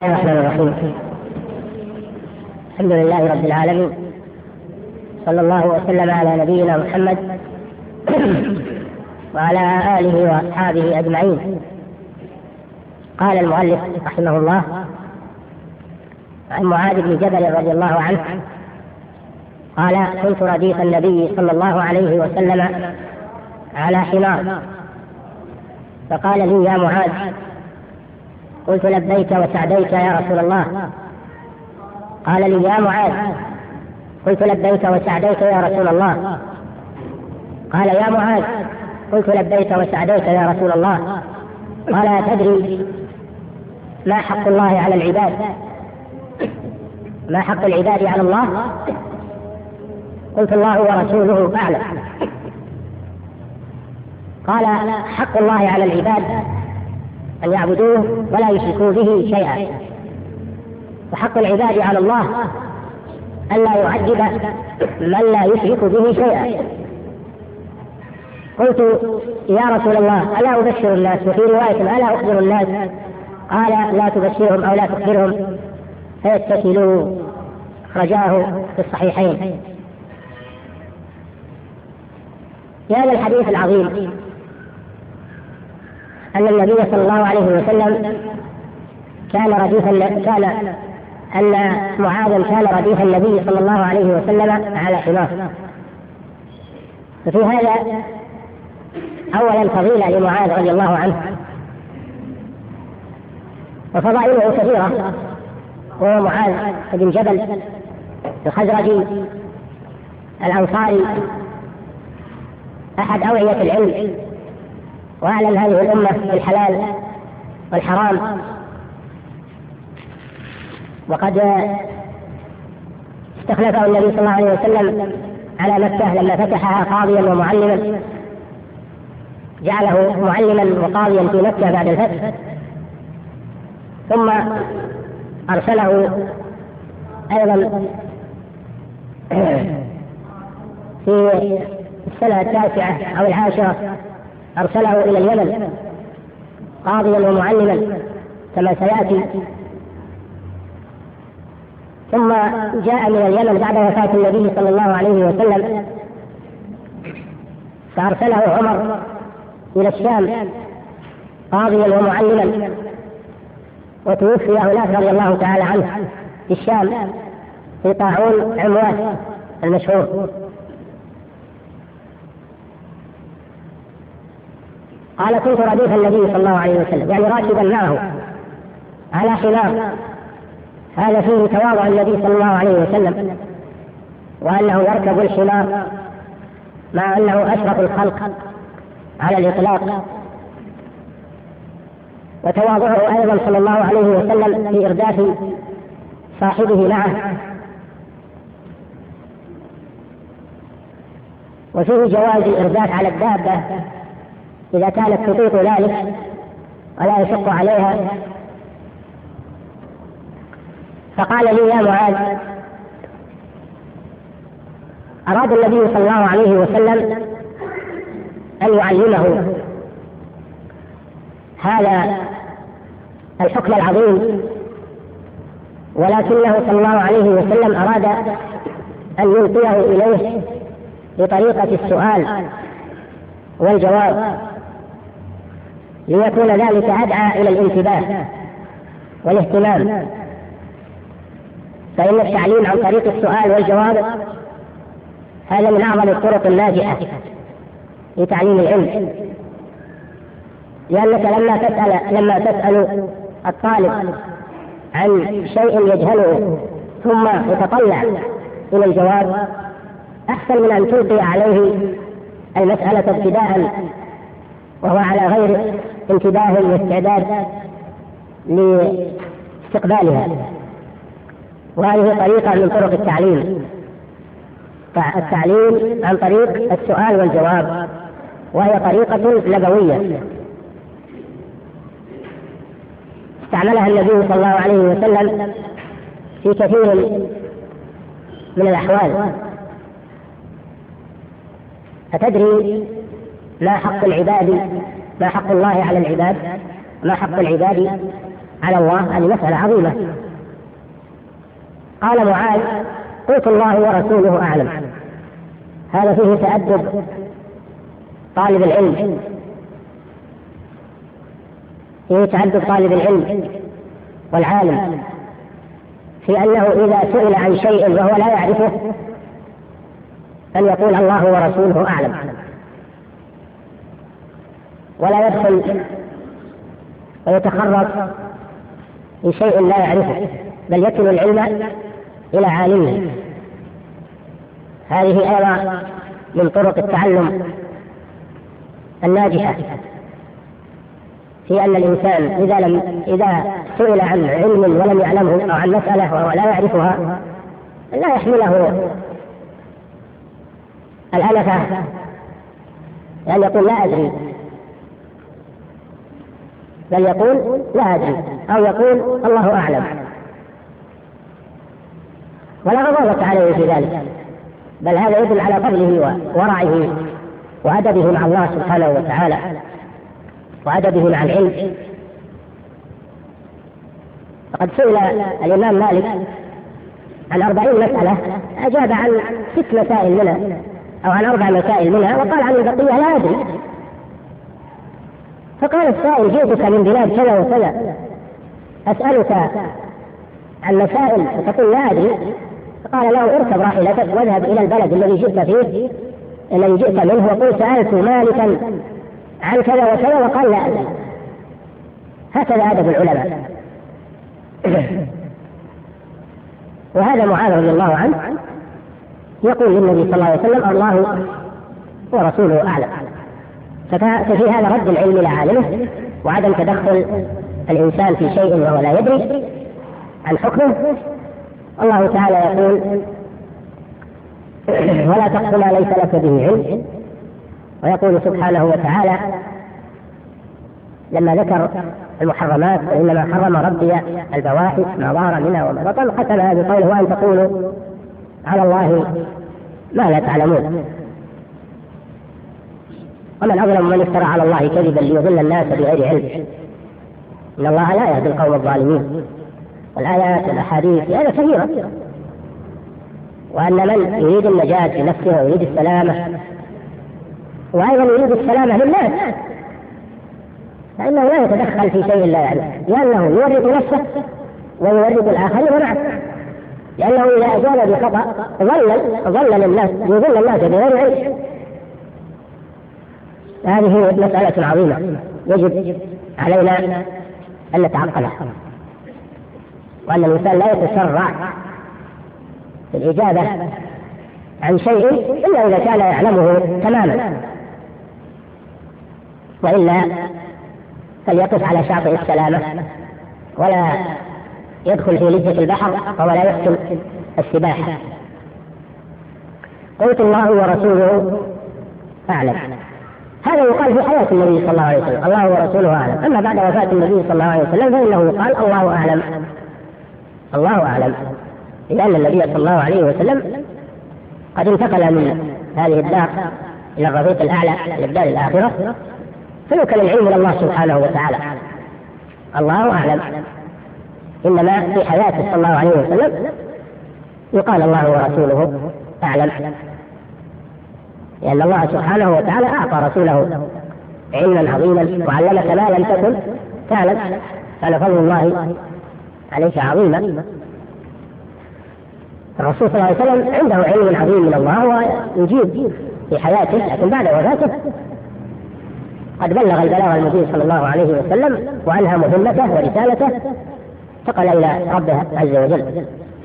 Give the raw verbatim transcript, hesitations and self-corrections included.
بسم الله الرحمن الرحيم. الحمد لله رب العالمين، صلى الله وسلم على نبينا محمد وعلى آله وأصحابه أجمعين. قال المؤلف رحمه الله: عن معاذ بن جبل رضي الله عنه قال: كنت رديف النبي صلى الله عليه وسلم على حمار، فقال لي: يا معاذ. قلت: لبيك وسعديك يا رسول الله. قال لي: يا معاذ. قلت: لبيك وسعديك يا رسول الله. قال: يا معاذ. قلت: لبيك وسعديك يا رسول الله. قال: أتدري ما حق الله على العباد؟ ما حق العباد على الله؟ قلت: الله ورسوله أعلم. قال: حق الله على العباد أن يعبدوه ولا يشركوا به شيئا، وحق العباد على الله أن لا يعذب من لا يشرك به شيئا. قلت: يا رسول الله، ألا أبشر الناس؟ وفي رواية: ألا أخبر الناس؟ قال: لا تبشرهم أو لا تخبرهم فيتكلوا. أخرجاه في الصحيحين. في هذا الحديث العظيم أن النبي صلى الله عليه وسلم كان رديفا كان أن معاذ كان رديف النبي صلى الله عليه وسلم على حمار. وفي هذا أولا فضيلة لمعاذ رضي الله عنه، وفضائله كثيرة. وهو معاذ بن جبل الخزرجي الأنصاري، أحد أوعية العلم وأعلم هذه الأمة بالحلال والحرام. وقد استخلفه النبي صلى الله عليه وسلم على مكة لما فتحها قاضيا ومعلما، جعله معلما وقاضيا في مكة بعد الفتح، ثم أرسله أيضا في السنة التاسعة أو العاشرة، أرسله إلى اليمن قاضيا ومعلما كما سيأتي. ثم جاء من اليمن بعد وفاة النبي صلى الله عليه وسلم، فأرسله عمر إلى الشام قاضيا ومعلما، وتوفي هناك رضي الله تعالى عنه في الشام في طاعون عمواس المشهور. قال: كنت رديف النبي صلى الله عليه وسلم، يعني راكبا معه على حمار. هذا فيه تواضع النبي صلى الله عليه وسلم، وأنه يركب الحمار مع أنه أشرف الخلق على الإطلاق، وتواضعه أيضا صلى الله عليه وسلم في إرداف صاحبه معه. وفيه جواز الإرداف على الدابة إذا كانت تطيق ذلك ولا يشق عليها. فقال لي: يا معاذ. أراد النبي صلى الله عليه وسلم أن يعلمه هذا الحكم العظيم، ولكنه صلى الله عليه وسلم أراد أن يلقيه إليه بطريقة السؤال والجواب، ليكون ذلك أدعى إلى الانتباه والاهتمام. فإن التعليم عن طريق السؤال والجواب هذا من أعظم الطرق الناجحة لتعليم العلم، لأنك لما تسأل لما تسأل الطالب عن شيء يجهله ثم يتطلع إلى الجواب، أحسن من أن تلقي عليه المسألة ابتداء وهو على غير انتباه واستعداد لاستقبالها. وهذه طريقة من طرق التعليم، التعليم عن طريق السؤال والجواب، وهي طريقة نبوية استعملها النبي صلى الله عليه وسلم في كثير من الأحوال. أتدري ما حق العباد ما حق الله على العباد؟ ما حق العباد على الله هذه مسألة عظيمة. قال معاذ: قلت الله ورسوله أعلم. هذا فيه تأدب طالب العلم، فيه تأدب طالب العلم والعالم في أنه إذا سئل عن شيء وهو لا يعرفه أن يقول الله ورسوله أعلم، ولا يدخل ويتخرص في شيء لا يعرفه، بل يكل العلم إلى عالمه. هذه أيضا من طرق التعلم الناجحة، في أن الإنسان إذا لم إذا سئل عن علم ولم يعلمه أو عن مسألة وهو لا يعرفها لا يحمله الأنفة لأن يقول لا أدري، بل يقول لا أدري أو يقول الله أعلم، ولا غضاضة عليه في ذلك، بل هذا يدل على فضله وورعه وأدبه مع الله سبحانه وتعالى وأدبه مع العلم. فقد سئل الإمام مالك عن أربعين مسألة أجاب عن ست مسائل منها أو عن أربع مسائل منها، وقال عن البقية لا أدري. فقال السائل: جئتك من بلاد كذا وكذا أسألك عن مسائل فتقول لا أدري. فقال له: اركب راحلتك واذهب إلى البلد الذي جئت فيه الذي جئت منه وقل سألت مالكا عن كذا وكذا وقال لا أدري. هكذا أدب العلماء. وهذا معاذ رضي الله عنه يقول للنبي صلى الله عليه وسلم: الله ورسوله أعلم. ففي هذا رد العلم إلى عالمه وعدم تدخل الإنسان في شيء وهو لا يدري عن حكمه. الله تعالى يقول: ولا تقف ما ليس لك به علم. ويقول سبحانه وتعالى لما ذكر المحرمات: وإنما حرم ربي الفواحش ما ظهر منها وما بطن، ختمها بقوله: وأن تقولوا على الله ما لا تعلمون. ومن أظلم من افترى على الله كذبا ليضل الناس بغير علم، إن الله لا يهدي القوم الظالمين. والآيات والأحاديث هذا كثيرة. وأن من يريد النجاة لنفسه ويريد السلامة وأيضا يريد السلامة للناس فإنه لا يتدخل في شيء لا يعرف، لأنه يورط نفسه ويورط الآخرين معه، لأنه إذا أجاب بخطأ ظلل ظلل الناس يضل الناس بغير علم. هذه مسألة عظيمة يجب علينا أن نتعقلها، وأن الإنسان لا يتسرع في الإجابة عن شيء إلا إذا كان يعلمه تماما، وإلا فليقف على شاطئ السلامة ولا يدخل في لجة البحر ولا يحسن السباحة. قلت الله ورسوله أعلم. هذا يقال في حياة النبي صلى الله عليه وسلم: الله ورسوله أعلم. أما بعد وفاة النبي صلى الله عليه وسلم فإنه يقال: الله أعلم الله أعلم، لأن النبي صلى الله عليه وسلم قد انتقل من هذه الدار إلى الرفيق الأعلى إلى الدار الآخرة، فيوكل العلم إلى الله سبحانه وتعالى. الله أعلم. إنما في حياته صلى الله عليه وسلم يقال: الله ورسوله أعلم، لأن الله سبحانه وتعالى أعطى رسوله علما عظيما وعلمك ما لم تكن تعلم، كان فضل الله عليك عظيما. الرسول صلى الله عليه وسلم عنده علم عظيم من الله ويجيب في حياته، لكن بعد وفاته قد بلغ البلاغ المبين صلى الله عليه وسلم وأنهى مهمته ورسالته، انتقل إلى ربه عز وجل.